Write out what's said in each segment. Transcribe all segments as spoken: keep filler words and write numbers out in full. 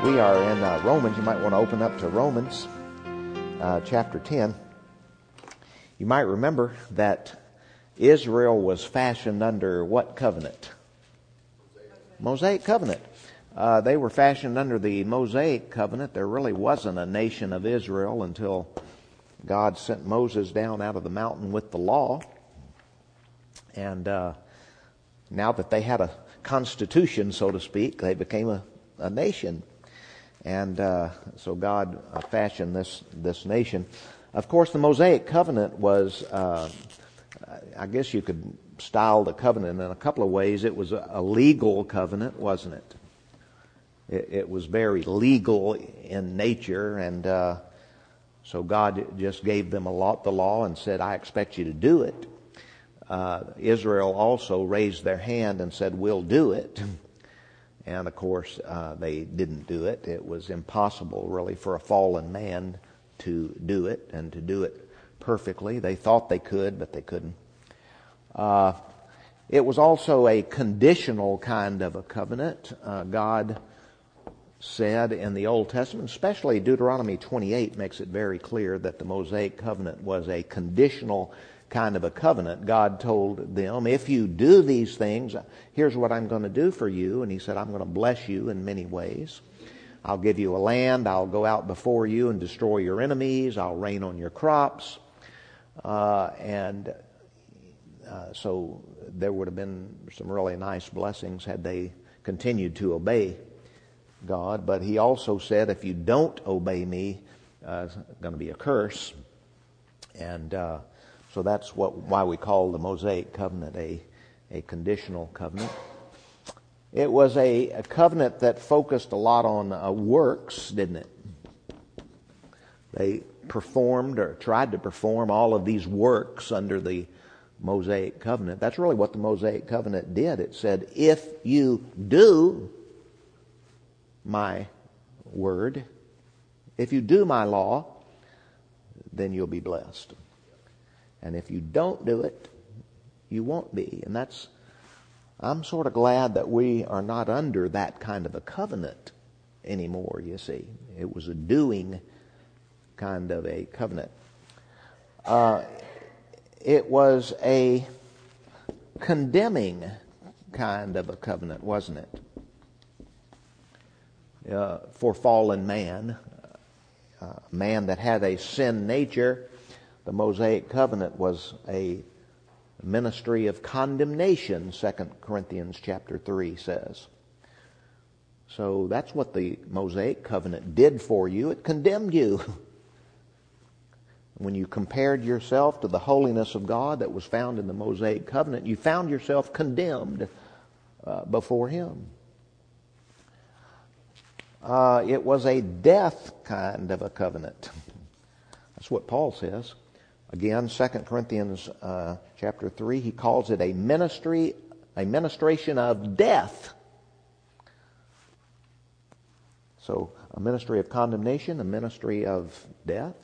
We are in uh, Romans. You might want to open up to Romans uh, chapter ten. You might remember that Israel was fashioned under what covenant? Mosaic covenant. Uh, they were fashioned under the Mosaic covenant. There really wasn't a nation of Israel until God sent Moses down out of the mountain with the law. And uh, now that they had a constitution, so to speak, they became a, a nation. And uh, so God uh, fashioned this this nation. Of course, the Mosaic covenant was, uh, I guess you could style the covenant in a couple of ways. It was a, a legal covenant, wasn't it? It, it was very legal in nature, and uh, so God just gave them a lot the law and said, "I expect you to do it." Uh, Israel also raised their hand and said, "We'll do it." And of course, uh, they didn't do it. It was impossible, really, for a fallen man to do it and to do it perfectly. They thought they could, but they couldn't. Uh, it was also a conditional kind of a covenant. Uh, God said in the Old Testament, especially Deuteronomy twenty-eight makes it very clear that the Mosaic covenant was a conditional kind of a covenant. God told them, if you do these things, here's what I'm going to do for you. And he said, I'm going to bless you in many ways. I'll give you a land. I'll go out before you and destroy your enemies. I'll rain on your crops. Uh, and uh, so there would have been some really nice blessings had they continued to obey God. But he also said, if you don't obey me, uh, it's going to be a curse. And uh, so that's what why we call the Mosaic covenant a, a conditional covenant. It was a, a covenant that focused a lot on uh, works, didn't it? They performed or tried to perform all of these works under the Mosaic covenant. That's really what the Mosaic covenant did. It said, if you do my word, if you do my law, then you'll be blessed. And if you don't do it, you won't be. And that's, I'm sort of glad that we are not under that kind of a covenant anymore, you see. It was a doing kind of a covenant. Uh, it was a condemning kind of a covenant, wasn't it? Uh, for fallen man, uh, man that had a sin nature. The Mosaic covenant was a ministry of condemnation, Second Corinthians chapter three says. So that's what the Mosaic covenant did for you. It condemned you. When you compared yourself to the holiness of God that was found in the Mosaic covenant, you found yourself condemned uh, before Him. Uh, it was a death kind of a covenant. That's what Paul says. Again, Second Corinthians uh, chapter three, he calls it a ministry, a ministration of death. So, a ministry of condemnation, a ministry of death.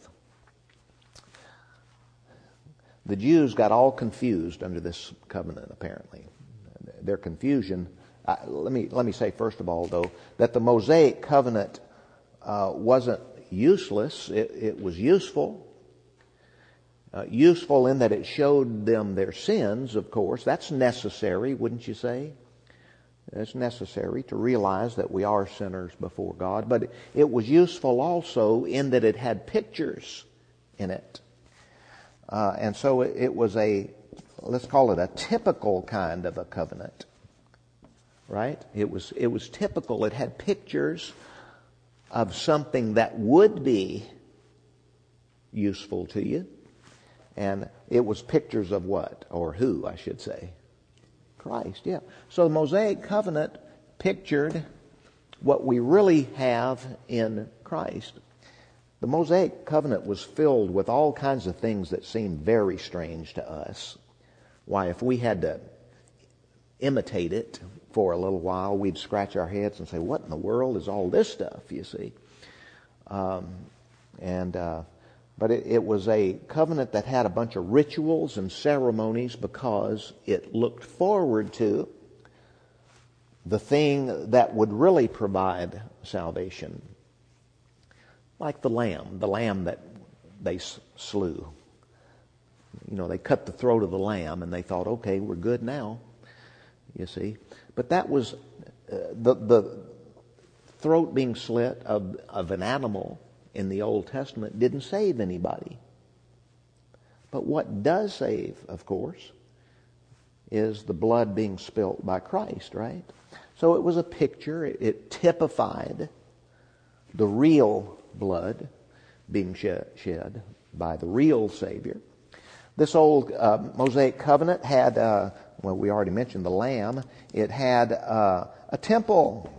The Jews got all confused under this covenant, apparently. Their confusion, uh, let me let me say first of all, though, that the Mosaic covenant uh, wasn't useless. It, it was useful. Uh, useful in that it showed them their sins, of course. That's necessary, wouldn't you say? It's necessary to realize that we are sinners before God. But it was useful also in that it had pictures in it. Uh, and so it, it was a, let's call it a typical kind of a covenant. Right? It was, it was typical. It had pictures of something that would be useful to you. And it was pictures of what? Or who, I should say. Christ, yeah. So the Mosaic covenant pictured what we really have in Christ. The Mosaic covenant was filled with all kinds of things that seemed very strange to us. Why, if we had to imitate it for a little while, we'd scratch our heads and say, what in the world is all this stuff, you see? Um, and... Uh, But it, it was a covenant that had a bunch of rituals and ceremonies because it looked forward to the thing that would really provide salvation. Like the lamb, the lamb that they slew. You know, they cut the throat of the lamb and they thought, okay, we're good now, you see. But that was, uh, the the throat being slit of, of an animal in the Old Testament didn't save anybody. But what does save, of course, is the blood being spilt by Christ, right? So it was a picture, it, it typified the real blood being shed, shed by the real Savior. This old uh, Mosaic covenant had, uh, well, we already mentioned the lamb. It had uh, a temple.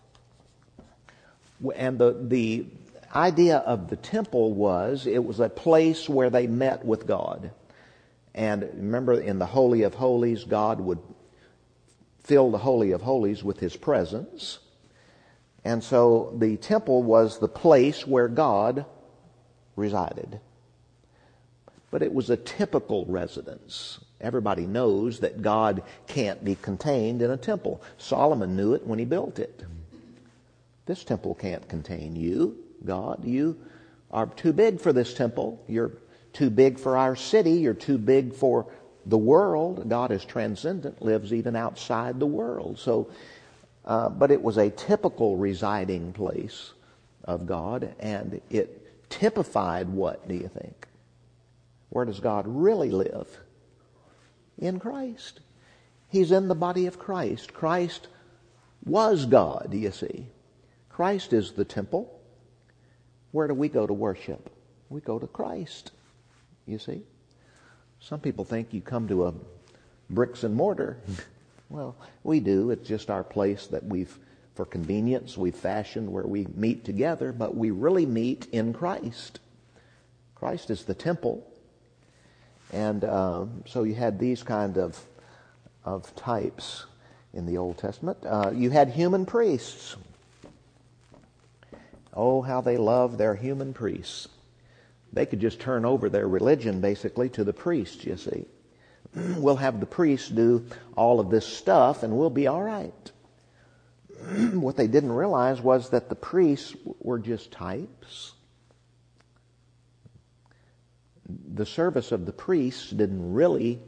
And the, the idea of the temple was it was a place where they met with God. And remember, in the Holy of Holies, God would fill the Holy of Holies with His presence. And so the temple was the place where God resided. But it was a typical residence. Everybody knows that God can't be contained in a temple. Solomon knew it when he built it. This temple can't contain you, God. You are too big for this temple. You're too big for our city. You're too big for the world. God is transcendent, lives even outside the world. So, uh, but it was a typical residing place of God, and it typified what, do you think? Where does God really live? In Christ. He's in the body of Christ. Christ was God, you see. Christ is the temple. Where do we go to worship? We go to Christ, you see. Some people think you come to a bricks and mortar. Well, we do. It's just our place that we've, for convenience, we've fashioned where we meet together, but we really meet in Christ. Christ is the temple. And um, so you had these kind of of types in the Old Testament. Uh, you had human priests. Oh, how they loved their human priests. They could just turn over their religion basically to the priests, you see. We'll have the priests do all of this stuff and we'll be all right. What they didn't realize was that the priests were just types. The service of the priests didn't really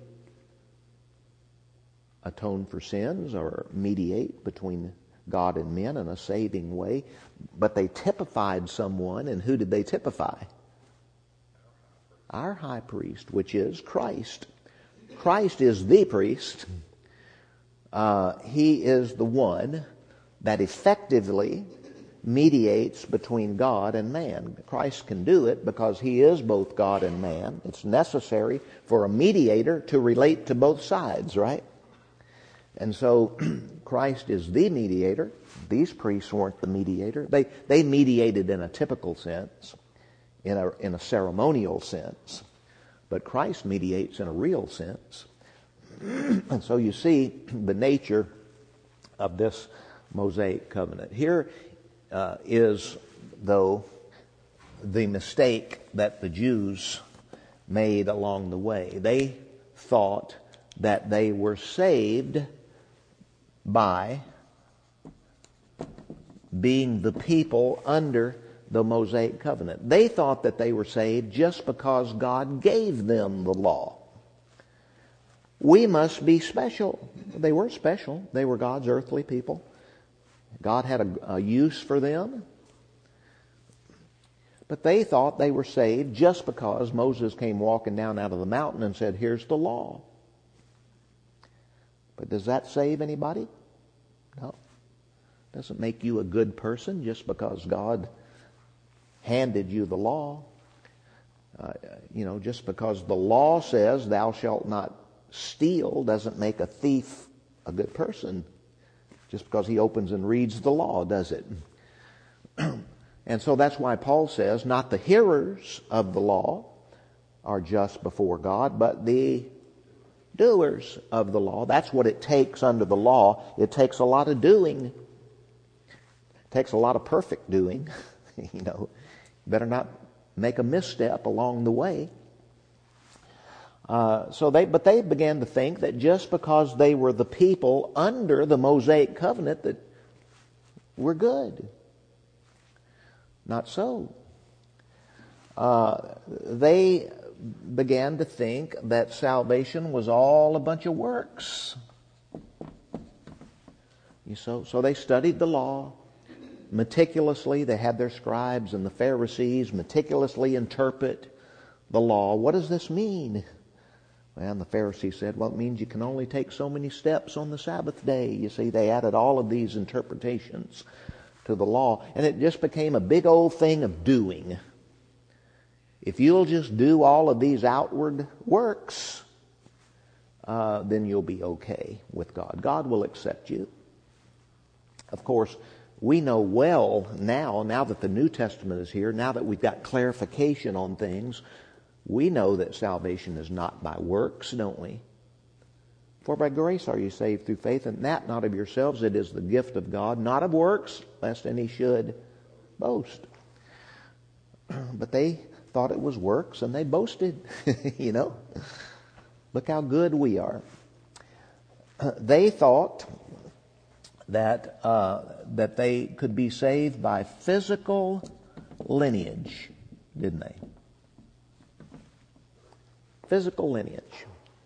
atone for sins or mediate between God and men in a saving way, but they typified someone, and who did they typify? Our high priest, which is Christ. Christ is the priest. Uh, he is the one that effectively mediates between God and man. Christ can do it because He is both God and man. It's necessary for a mediator to relate to both sides, right? And so Christ is the mediator. These priests weren't the mediator. They they mediated in a typical sense, in a in a ceremonial sense. But Christ mediates in a real sense. And so you see the nature of this Mosaic covenant. Here uh, is, though, the mistake that the Jews made along the way. They thought that they were saved by being the people under the Mosaic covenant. They thought that they were saved just because God gave them the law. We must be special. They were special. They were God's earthly people. God had a, a use for them. But they thought they were saved just because Moses came walking down out of the mountain and said, here's the law. But does that save anybody? No. It doesn't make you a good person just because God handed you the law. Uh, you know, just because the law says thou shalt not steal doesn't make a thief a good person. Just because he opens and reads the law, does it? And so that's why Paul says, not the hearers of the law are just before God, but the doers of the law. That's what it takes under the law. It takes a lot of doing. It takes a lot of perfect doing. You know, better not make a misstep along the way. Uh, so they, but they began to think that just because they were the people under the Mosaic covenant that we're good. Not so. Uh, they began to think that salvation was all a bunch of works. You so, so they studied the law meticulously. They had their scribes and the Pharisees meticulously interpret the law. What does this mean? Well, and the Pharisees said, well, it means you can only take so many steps on the Sabbath day. You see, they added all of these interpretations to the law, and it just became a big old thing of doing. If you'll just do all of these outward works, uh, then you'll be okay with God. God will accept you. Of course, we know well now, now that the New Testament is here, now that we've got clarification on things, we know that salvation is not by works, don't we? For by grace are you saved through faith, and that not of yourselves, it is the gift of God, not of works, lest any should boast. But they thought it was works, and they boasted, you know. Look how good we are. They thought that uh, that they could be saved by physical lineage, didn't they? Physical lineage.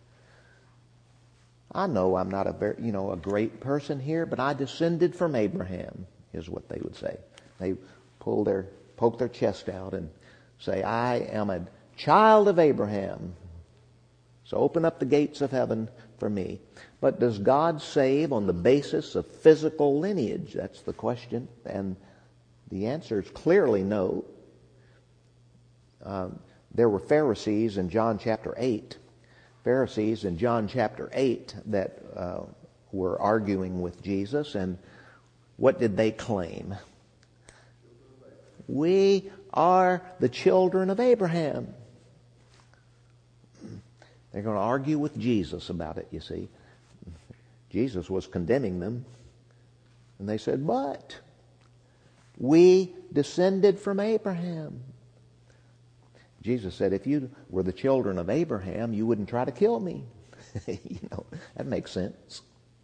I know I'm not a very, you know, a great person here, but I descended from Abraham, is what they would say. They pull their, poke their chest out and say, I am a child of Abraham. So open up the gates of heaven for me. But does God save on the basis of physical lineage? That's the question. And the answer is clearly no. Um, there were Pharisees in John chapter eight. Pharisees in John chapter eight that uh, were arguing with Jesus. And what did they claim? We are the children of Abraham. They're going to argue with Jesus about it, you see. Jesus was condemning them. And they said, but we descended from Abraham. Jesus said, if you were the children of Abraham, you wouldn't try to kill me. You know, that makes sense.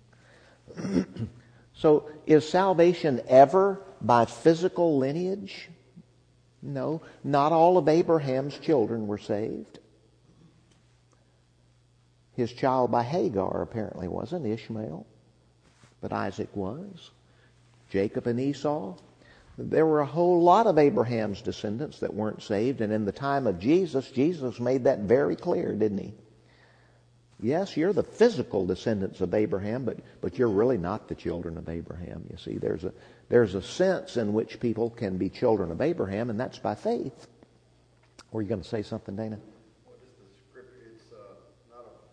So, is salvation ever by physical lineage? No, not all of Abraham's children were saved. His child by Hagar apparently wasn't, Ishmael, but Isaac was. Jacob and Esau. There were a whole lot of Abraham's descendants that weren't saved, and in the time of Jesus, Jesus made that very clear, didn't he? Yes, you're the physical descendants of Abraham, but, but you're really not the children of Abraham, you see. There's a, there's a sense in which people can be children of Abraham, and that's by faith. Were you going to say something, Dana? What is the scripture? It's uh, not a,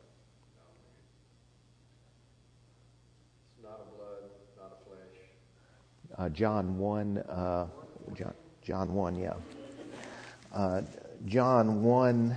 it's not a blood, not a flesh. Uh, John one, uh, John, John one, yeah. Uh, John one,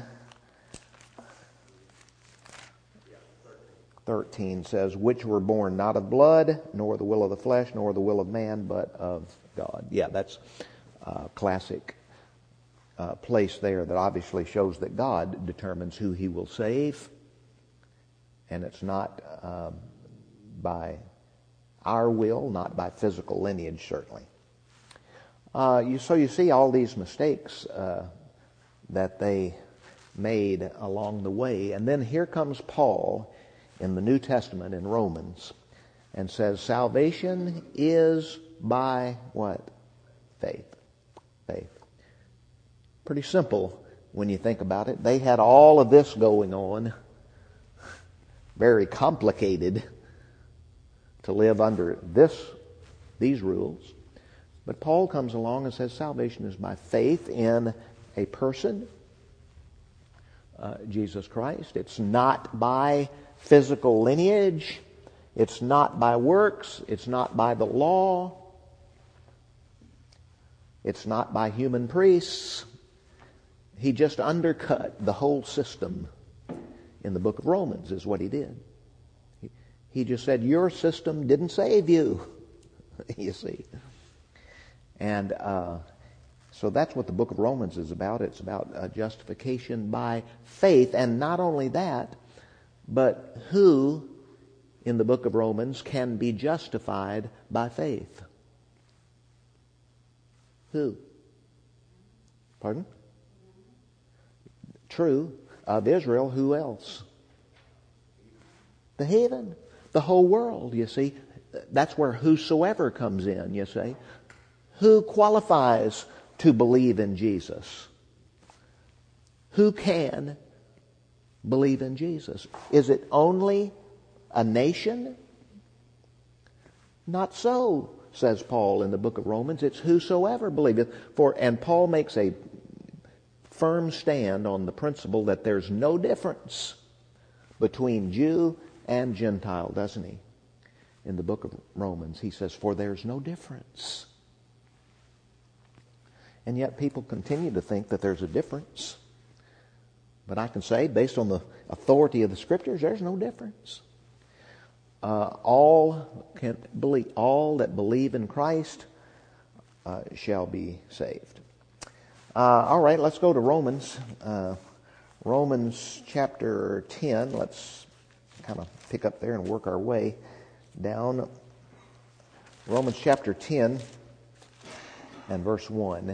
thirteen says, which were born not of blood, nor the will of the flesh, nor the will of man, but of God. Yeah, that's a classic uh, place there that obviously shows that God determines who he will save. And it's not uh, by our will, not by physical lineage, certainly. Uh, you, so you see all these mistakes uh, that they made along the way. And then here comes Paul in the New Testament in Romans and says salvation is by what? Faith. Faith. Pretty simple when you think about it. They had all of this going on. Very complicated to live under this, these rules. But Paul comes along and says salvation is by faith in a person, uh, Jesus Christ. It's not by physical lineage. It's not by works. It's not by the law. It's not by human priests. He just undercut the whole system in the book of Romans is what he did. He, he just said, your system didn't save you, you see. And uh, So that's what the book of Romans is about. It's about uh, justification by faith. And not only that, but who in the book of Romans can be justified by faith? Who? Pardon? True. Of Israel, who else? The heathen. The whole world, you see. That's where whosoever comes in, you see. Who qualifies to believe in Jesus? Who can believe in Jesus? Is it only a nation? Not so, says Paul in the book of Romans. It's whosoever believeth. For, and Paul makes a firm stand on the principle that there's no difference between Jew and Gentile, doesn't he? In the book of Romans, he says, for there's no difference. And yet people continue to think that there's a difference. But I can say, based on the authority of the Scriptures, there's no difference. Uh, all can believe, all that believe in Christ uh, shall be saved. Uh, all right, let's go to Romans. Uh, Romans chapter ten. Let's kind of pick up there and work our way down. Romans chapter ten and verse one.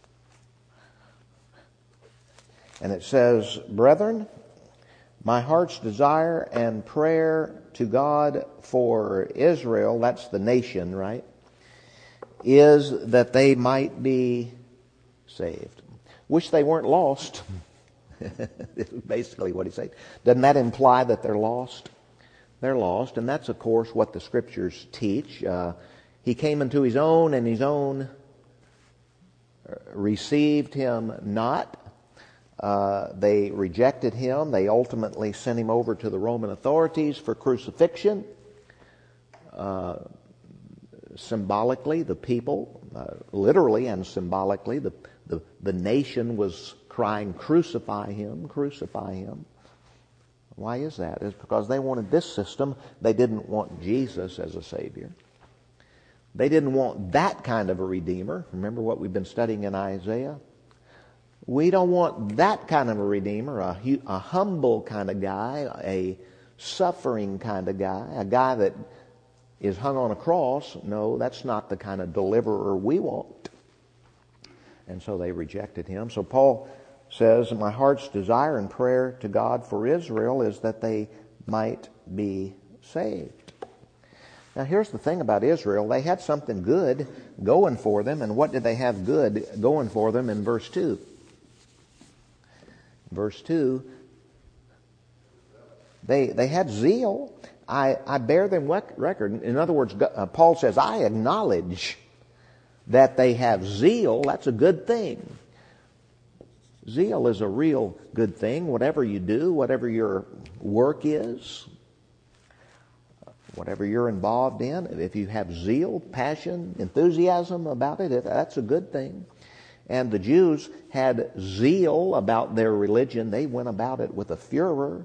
And it says, brethren, my heart's desire and prayer to God for Israel, that's the nation, right, is that they might be saved. Wish they weren't lost. Basically what he's saying. Doesn't that imply that they're lost? They're lost, and that's, of course, what the Scriptures teach. Uh, he came into his own, and his own received him not. Uh, they rejected him. They ultimately sent him over to the Roman authorities for crucifixion. Uh, symbolically, the people, uh, literally and symbolically, the, the, the nation was crying, crucify him, crucify him. Why is that? It's because they wanted this system. They didn't want Jesus as a Savior. They didn't want that kind of a Redeemer. Remember what we've been studying in Isaiah? We don't want that kind of a Redeemer, a, a humble kind of guy, a suffering kind of guy, a guy that is hung on a cross. No, that's not the kind of deliverer we want. And so they rejected him. So Paul says, my heart's desire and prayer to God for Israel is that they might be saved. Now here's the thing about Israel. They had something good going for them. And what did they have good going for them in verse two? Verse two, they they had zeal. I, I bear them record. In other words, uh, Paul says, I acknowledge that they have zeal. That's a good thing. Zeal is a real good thing. Whatever you do, whatever your work is, whatever you're involved in, if you have zeal, passion, enthusiasm about it, that's a good thing. And the Jews had zeal about their religion. They went about it with a furor.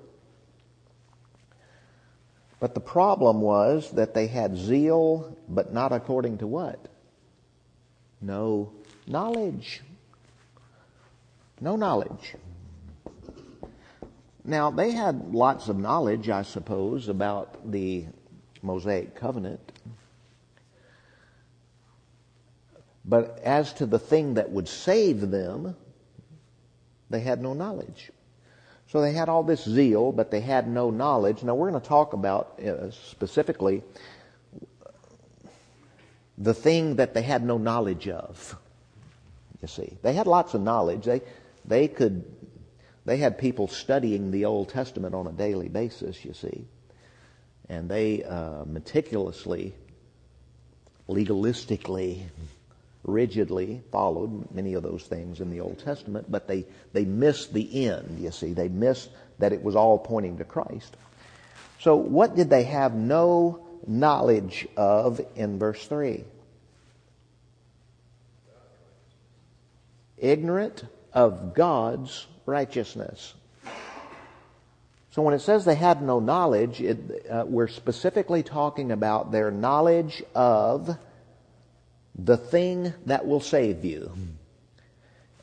But the problem was that they had zeal, but not according to what? No knowledge. No knowledge. Now, they had lots of knowledge, I suppose, about the Mosaic covenant. But as to the thing that would save them, they had no knowledge. So they had all this zeal, but they had no knowledge. Now we're going to talk about uh, specifically the thing that they had no knowledge of. You see, they had lots of knowledge. They they could they had people studying the Old Testament on a daily basis. You see, and they uh, meticulously, legalistically, rigidly followed many of those things in the Old Testament, but they, they missed the end, you see. They missed that it was all pointing to Christ. So what did they have no knowledge of in verse three? Ignorant of God's righteousness. So when it says they had no knowledge, it, uh, we're specifically talking about their knowledge of the thing that will save you.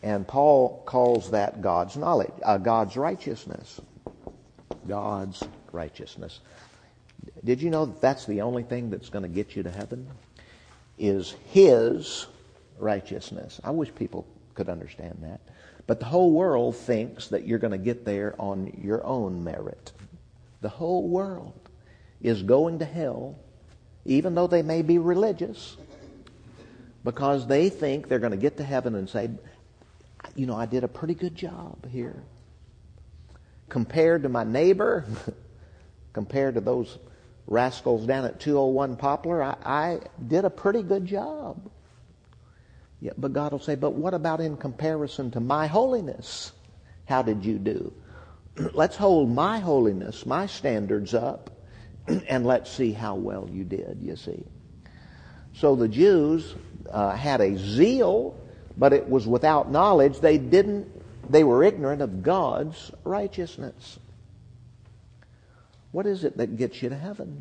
And Paul calls that God's knowledge, uh, God's righteousness. God's righteousness. Did you know that that's the only thing that's going to get you to heaven? Is His righteousness. I wish people could understand that. But the whole world thinks that you're going to get there on your own merit. The whole world is going to hell, even though they may be religious, because they think they're going to get to heaven and say, you know, I did a pretty good job here. Compared to my neighbor, compared to those rascals down at two oh one Poplar, I, I did a pretty good job. Yeah, but God will say, but what about in comparison to my holiness? How did you do? Let's hold my holiness, my standards up, and let's see how well you did, you see. So the Jews uh, had a zeal, but it was without knowledge. They didn't, they were ignorant of God's righteousness. What is it that gets you to heaven?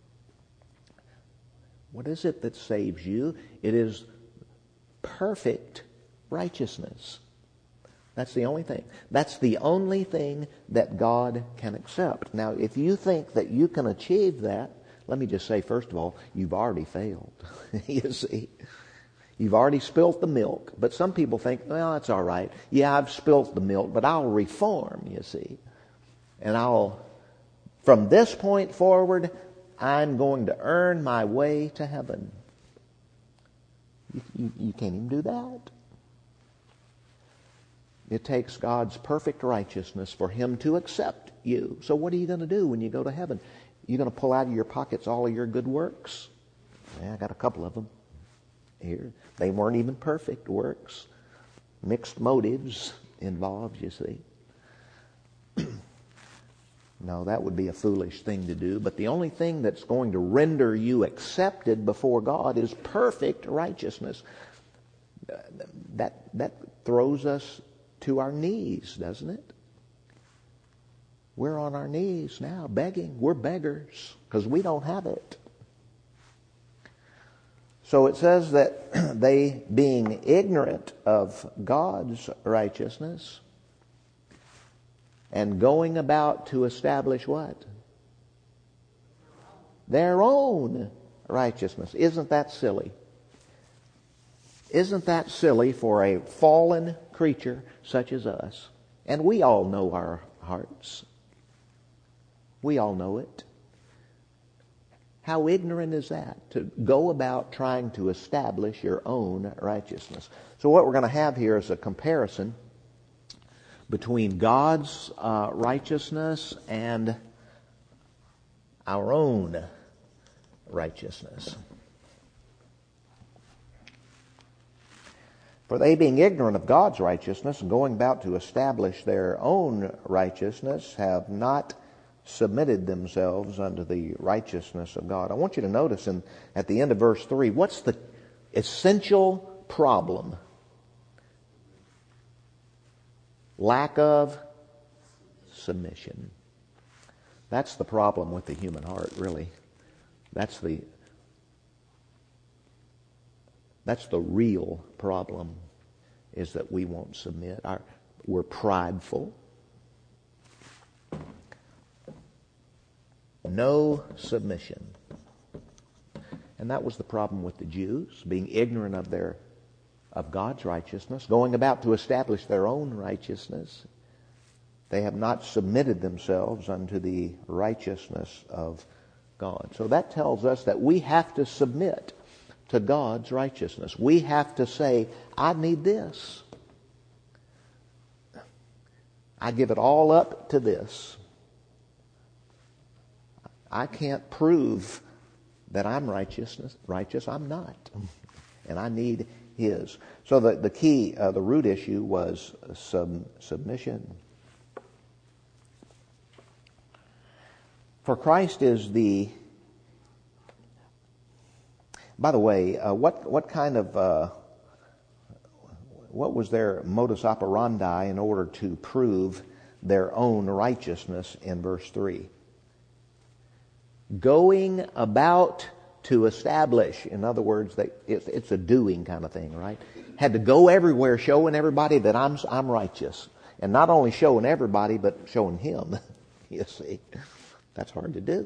What is it that saves you? It is perfect righteousness. That's the only thing. That's the only thing that God can accept. Now, if you think that you can achieve that, let me just say, first of all, you've already failed. You see, you've already spilt the milk. But some people think, well, that's all right. Yeah, I've spilt the milk, but I'll reform, you see. And I'll, from this point forward, I'm going to earn my way to heaven. You, you, you can't even do that. It takes God's perfect righteousness for Him to accept you. So what are you going to do when you go to heaven? You're going to pull out of your pockets all of your good works? Yeah, I got a couple of them here. They weren't even perfect works. Mixed motives involved, you see. No, that would be a foolish thing to do. But the only thing that's going to render you accepted before God is perfect righteousness. That, that throws us to our knees, doesn't it? We're on our knees now begging. We're beggars because we don't have it. So it says that they, being ignorant of God's righteousness and going about to establish what? Their own righteousness. Isn't that silly? Isn't that silly for a fallen creature such as us? And we all know our hearts. We all know it. How ignorant is that? To go about trying to establish your own righteousness. So what we're going to have here is a comparison between God's uh, righteousness and our own righteousness. For they, being ignorant of God's righteousness and going about to establish their own righteousness, have not submitted themselves unto the righteousness of God. I want you to notice in, at the end of verse three, what's the essential problem? Lack of submission. That's the problem with the human heart, really. That's the That's the real problem, is that we won't submit. Our, we're prideful. No submission. And that was the problem with the Jews, being ignorant of their of God's righteousness, going about to establish their own righteousness. They have not submitted themselves unto the righteousness of God. So that tells us that we have to submit to God's righteousness. We have to say, I need this. I give it all up to this. I can't prove that I'm righteousness, righteous. I'm not. And I need His. So the, the key, uh, the root issue was sub, submission. For Christ is the... By the way, uh, what, what kind of... Uh, what was their modus operandi in order to prove their own righteousness in verse three? Going about to establish. In other words, they, it's, it's a doing kind of thing, right? had to go everywhere showing everybody that I'm, I'm righteous. And not only showing everybody, but showing him. You see, that's hard to do.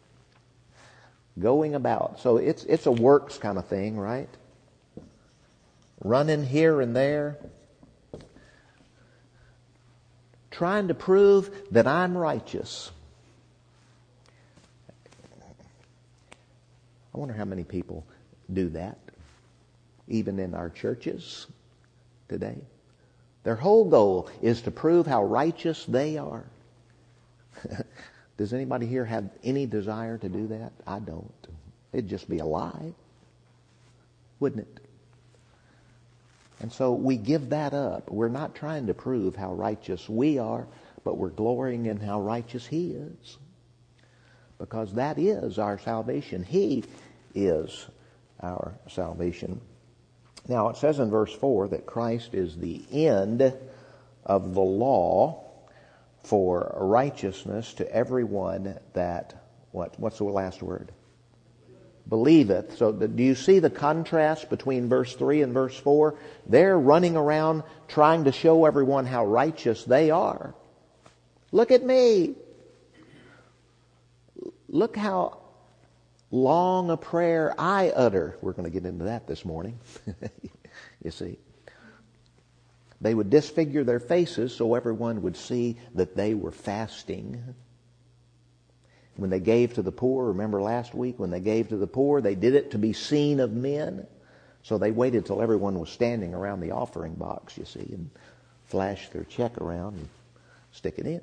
Going about. So it's, it's a works kind of thing, right? Running here and there. Trying to prove that I'm righteous. I wonder how many people do that, even in our churches today. Their whole goal is to prove how righteous they are. Does anybody here have any desire to do that? I don't. It'd just be a lie, wouldn't it? And so we give that up. We're not trying to prove how righteous we are, but we're glorying in how righteous he is. Because that is our salvation. He is our salvation. Now, it says in verse four that Christ is the end of the law for righteousness to everyone that, what? What's the last word? Believeth. So do you see the contrast between verse three and verse four? They're running around trying to show everyone how righteous they are. Look at me. Look how long a prayer I utter. We're going to get into that this morning. You see. They would disfigure their faces so everyone would see that they were fasting. When they gave to the poor, remember last week when they gave to the poor, they did it to be seen of men. So they waited till everyone was standing around the offering box, you see, and flashed their check around and stick it in.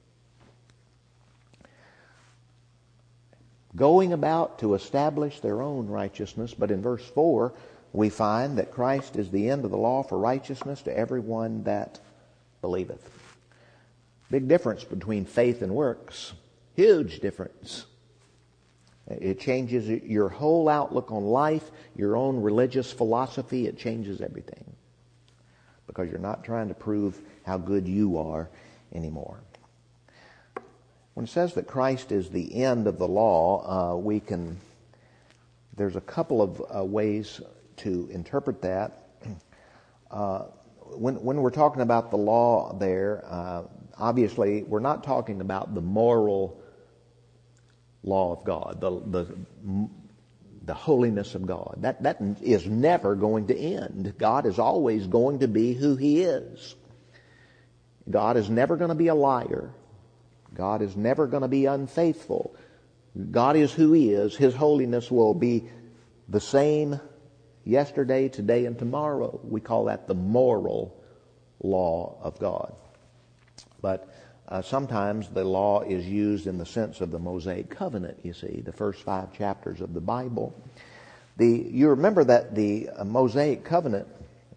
Going about to establish their own righteousness. But in verse four, we find that Christ is the end of the law for righteousness to everyone that believeth. Big difference between faith and works. Huge difference. It changes your whole outlook on life, your own religious philosophy. It changes everything. Because you're not trying to prove how good you are anymore. When it says that Christ is the end of the law, uh, we can, there's a couple of uh, ways to interpret that. Uh, when, when we're talking about the law there, uh, obviously we're not talking about the moral law of God, the, the, the holiness of God. That, that is never going to end. God is always going to be who he is. God is never going to be a liar. God is never going to be unfaithful. God is who he is. His holiness will be the same yesterday, today, and tomorrow. We call that the moral law of God. But uh, sometimes the law is used in the sense of the Mosaic covenant, you see, the first five chapters of the Bible. The, you remember that the uh, Mosaic covenant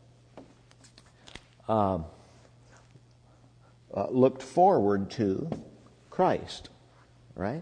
uh, uh, looked forward to Christ, right?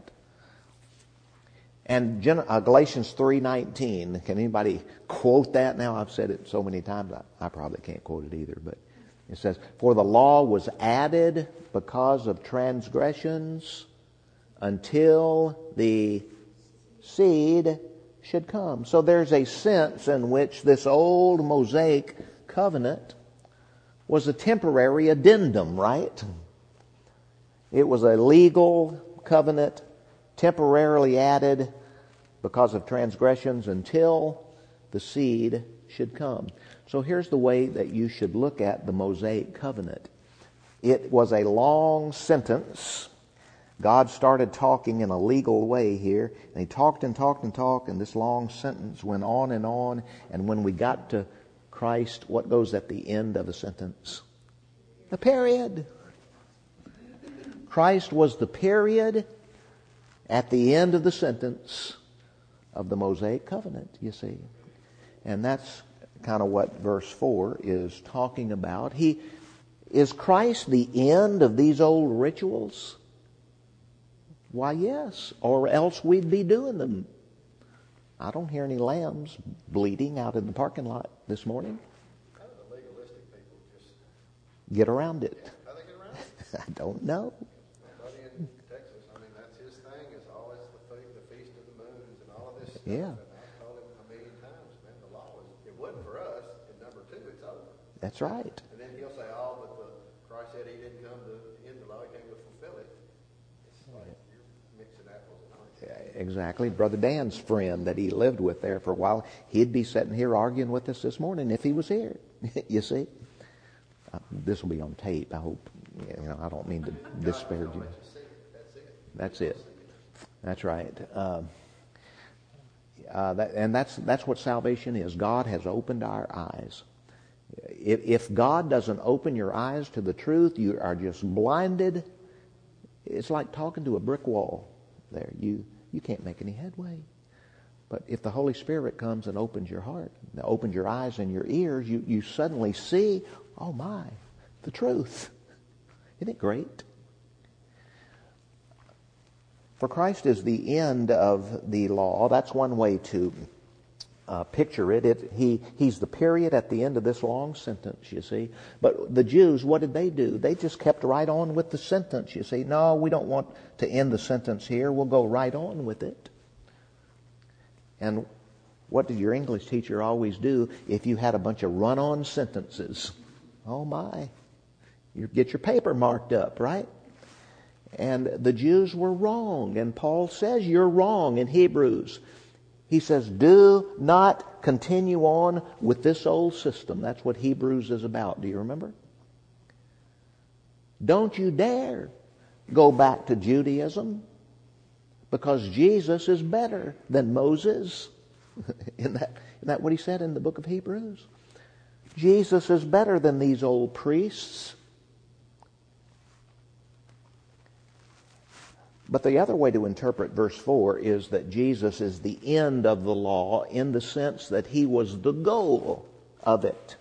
And Gen- uh, Galatians three nineteen, can anybody quote that now? I've said it so many times, I, I probably can't quote it either, but it says, for the law was added because of transgressions until the seed should come. So there's a sense in which this old Mosaic covenant was a temporary addendum, right? It was a legal covenant temporarily added because of transgressions until the seed should come. So here's the way that you should look at the Mosaic covenant. It was a long sentence. God started talking in a legal way here, and he talked and talked and talked, and this long sentence went on and on. And when we got to Christ, what goes at the end of a sentence? The period. Christ was the period at the end of the sentence of the Mosaic covenant, you see. And that's kind of what verse four is talking about. He is Christ the end of these old rituals? Why, yes, or else we'd be doing them. I don't hear any lambs bleating out in the parking lot this morning. How do the legalistic people just get around it? Yeah, how do they get around it? I don't know. My buddy in Texas, I mean, that's his thing, is always the, fe- the Feast of the Moons and all of this stuff. Yeah. And I've told him a million times, man, the law is, it wasn't for us, and number two, it's That's right. And then he'll say, oh, but the, Christ said he didn't come to end the law, he came to fulfill it. It's like you're mixing apples and oranges. Yeah, exactly. Brother Dan's friend that he lived with there for a while, he'd be sitting here arguing with us this morning if he was here. You see? Uh, this will be on tape. I hope. You know, I don't mean to disparage you. That's it. That's right. Um, uh, that, and that's that's what salvation is. God has opened our eyes. If, if God doesn't open your eyes to the truth, you are just blinded. It's like talking to a brick wall. There, you you can't make any headway. But if the Holy Spirit comes and opens your heart, opens your eyes and your ears, you you suddenly see, oh my, the truth. Isn't it great? For Christ is the end of the law. That's one way to uh, picture it. it he, he's the period at the end of this long sentence, you see. But the Jews, what did they do? They just kept right on with the sentence, you see. No, we don't want to end the sentence here. We'll go right on with it. And what did your English teacher always do if you had a bunch of run-on sentences? Oh my. You get your paper marked up, right? And the Jews were wrong. And Paul says you're wrong in Hebrews. He says, do not continue on with this old system. That's what Hebrews is about. Do you remember? Don't you dare go back to Judaism, because Jesus is better than Moses. Isn't that, isn't that what he said in the book of Hebrews? Jesus is better than these old priests. But the other way to interpret verse four is that Jesus is the end of the law in the sense that he was the goal of it.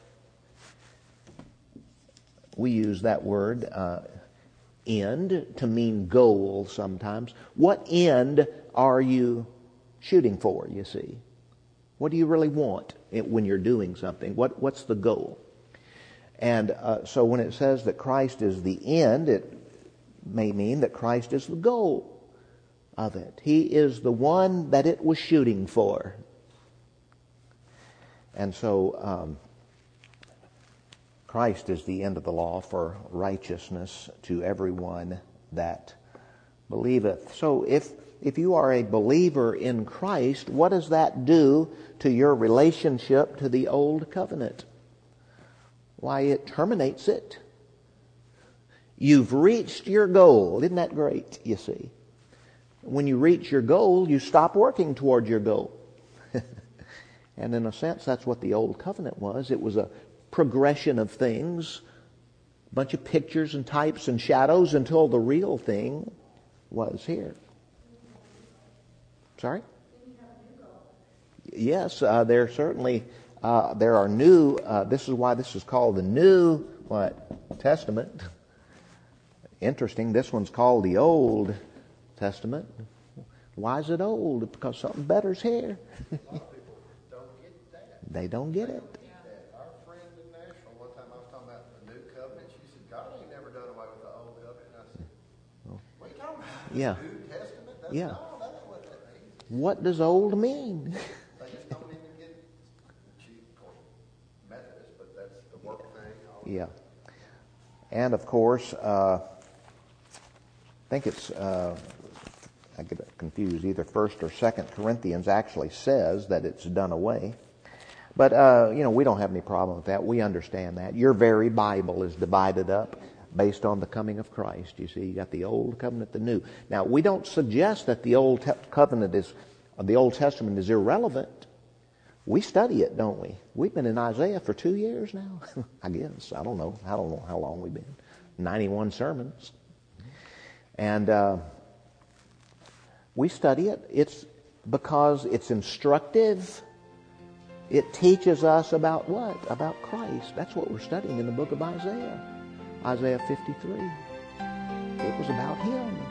We use that word uh, end to mean goal sometimes. What end are you shooting for, you see? What do you really want when you're doing something? What, what's the goal? And uh, so when it says that Christ is the end, it may mean that Christ is the goal of it. He is the one that it was shooting for. And so um, Christ is the end of the law for righteousness to everyone that believeth. So if if you are a believer in Christ, what does that do to your relationship to the old covenant? Why, it terminates it. You've reached your goal. Isn't that great, you see? When you reach your goal, you stop working toward your goal. And in a sense, that's what the old covenant was. It was a progression of things, a bunch of pictures and types and shadows until the real thing was here. Sorry? Yes, uh, there certainly uh, there are new. Uh, this is why this is called the New what Testament. Interesting. This one's called the Old Testament. Why is it old? Because something better's here. A lot of people don't get that. They don't get it. Our friend in Nashville, one time I was talking about the New Covenant. She said, God ain't never done away with the Old Covenant. And I said, what are you talking about? Yeah. New Testament? That's Yeah. no, that ain't what that means. What does old mean? They just don't even get it. She, of course, Methodist, but that's the work thing. All Yeah. And of course, uh, I think it's, uh, I get confused, either First or Second Corinthians actually says that it's done away. But, uh, you know, we don't have any problem with that. We understand that. Your very Bible is divided up based on the coming of Christ. You see, you got the Old Covenant, the New. Now, we don't suggest that the Old te- Covenant is, the Old Testament is irrelevant. We study it, don't we? We've been in Isaiah for two years now. I guess. I don't know. I don't know how long we've been. ninety-one sermons. And uh, we study it. It's because it's instructive. It teaches us about what? About Christ. That's what we're studying in the book of Isaiah. Isaiah fifty-three. It was about Him.